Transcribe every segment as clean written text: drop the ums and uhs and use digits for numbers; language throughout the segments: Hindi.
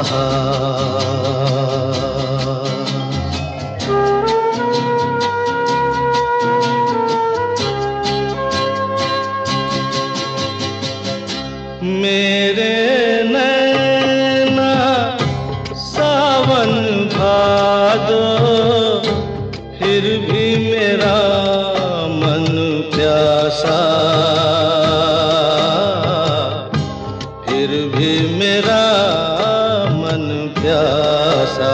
मेरे नैना सावन भादो, फिर भी मेरा मन प्यासा, फिर भी मेरा मन प्यासा।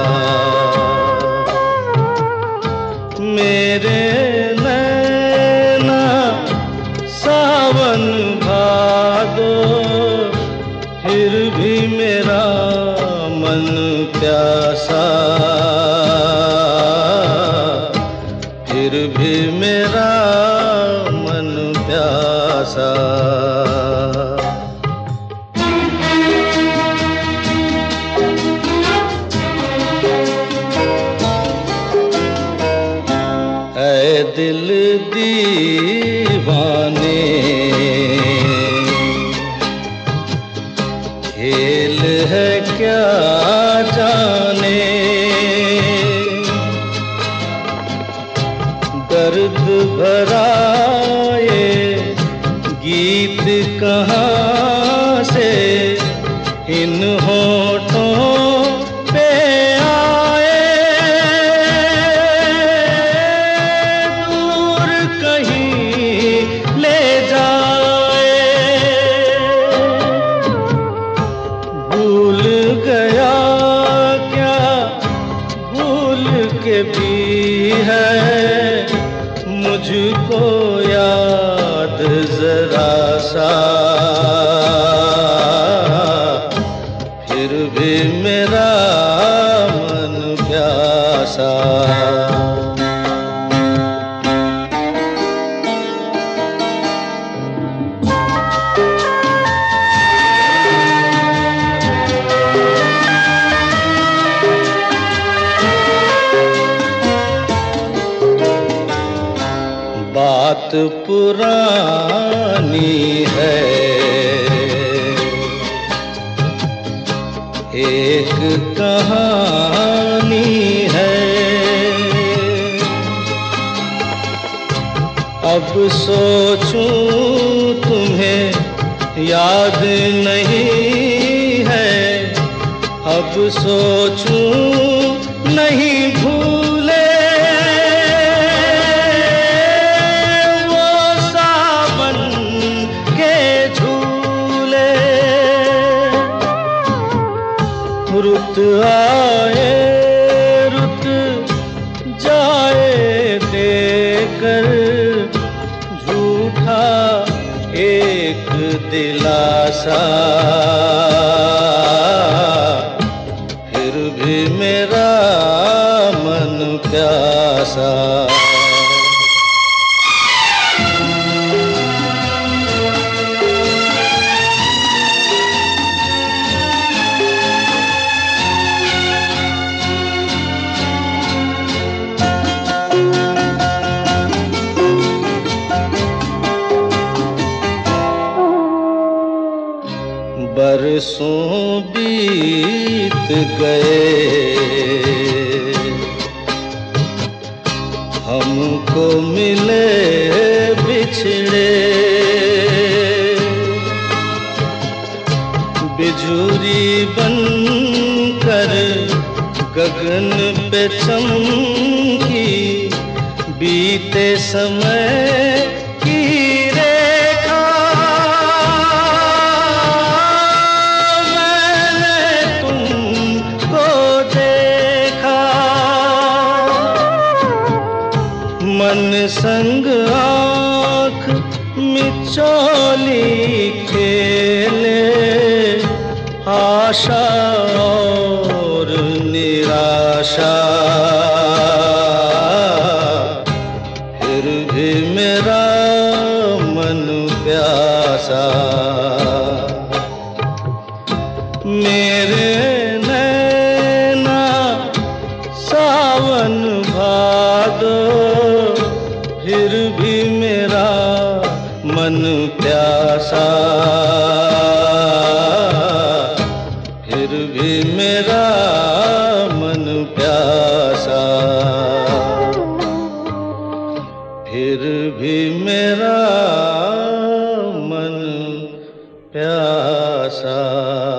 मेरे नैना सावन भादो, फिर भी मेरा मन प्यासा, फिर भी मेरा मन प्यासा। ऐ दिल दीवाने, खेल है क्या जाने, दर्द भरा ये गीत कहाँ से इन होठों पे आए। दूर कहीं ले जाए, भूल गया क्या भूल के भी है मुझको याद जरा सा, फिर भी मेरा मन प्यासा। बात पुरानी है, एक कहानी है, अब सोचूं तुम्हें याद नहीं है, अब सोचूं नहीं भूले रुत आए रुत जाए देकर झूठा एक दिलासा, फिर भी मेरा मन प्यासा। बरसों बीत गए, हमको मिले बिछड़े, बिजुरी बनकर गगन पे चमकी, बीते समय की मन संग आँख मिचौली खेले, आशा और निराशा, फिर भी मेरा मन प्यासा। मेरे नैना सावन भादो, फिर भी मेरा मन प्यासा, फिर भी भी मेरा मन प्यासा, फिर भी मेरा मन प्यासा।